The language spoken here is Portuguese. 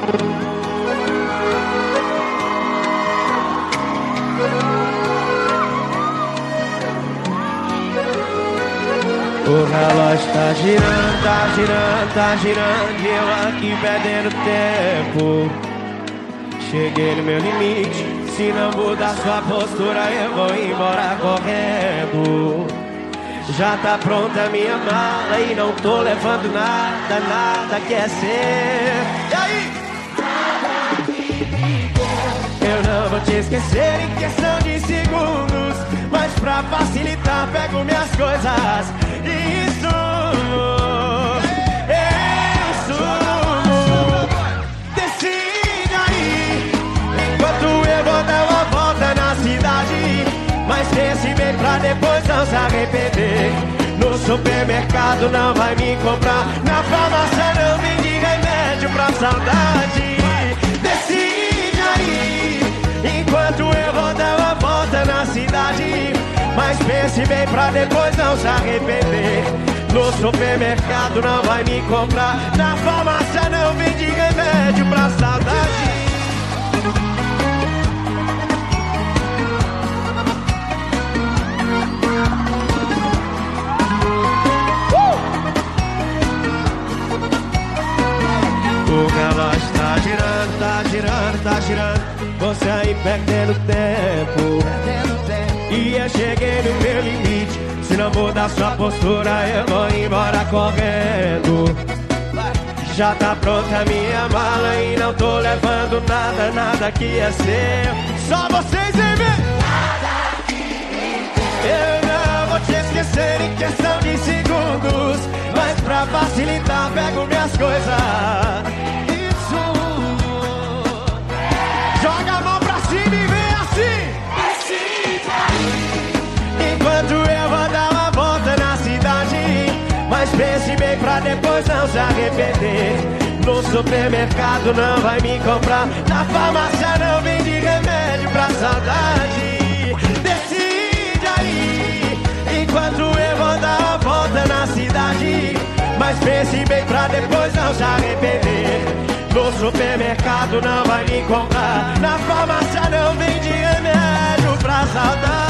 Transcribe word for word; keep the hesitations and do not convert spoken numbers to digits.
O relógio tá girando, tá girando, tá girando, e eu aqui perdendo tempo. Cheguei no meu limite, se não mudar sua postura eu vou embora correndo. Já tá pronta a minha mala e não tô levando nada, nada quer ser. E aí? Eu não vou te esquecer em questão de segundos, mas pra facilitar pego minhas coisas e sumo. Eu sumo. Decide aí, enquanto eu vou dar uma volta na cidade. Mas pense bem pra depois não se arrepender. No supermercado não vai me comprar, na farmácia não vende remédio pra saudade. Decide aí, enquanto eu vou dar uma volta na cidade. Mas pense bem pra depois não se arrepender. No supermercado não vai me comprar, na farmácia não vende remédio pra saudade. O relógio tá girando, tá girando, tá girando, você aí perdendo tempo. E eu cheguei no meu limite, se não mudar sua postura eu vou embora correndo. Já tá pronta a minha mala e não tô levando nada, nada que é seu. Só vocês e mim. Eu não vou te esquecer em questão de segundos, mas pra facilitar pego minhas coisas. Joga a mão pra cima e vem assim. Enquanto eu vou dar uma volta na cidade, mas pense bem pra depois não se arrepender. No supermercado não vai me comprar, na farmácia não vende remédio pra saudade. Decide aí, enquanto eu vou dar uma volta na cidade, mas pense bem pra depois não se arrepender. No supermercado não vai me comprar, na farmácia não vende remédio pra saudade.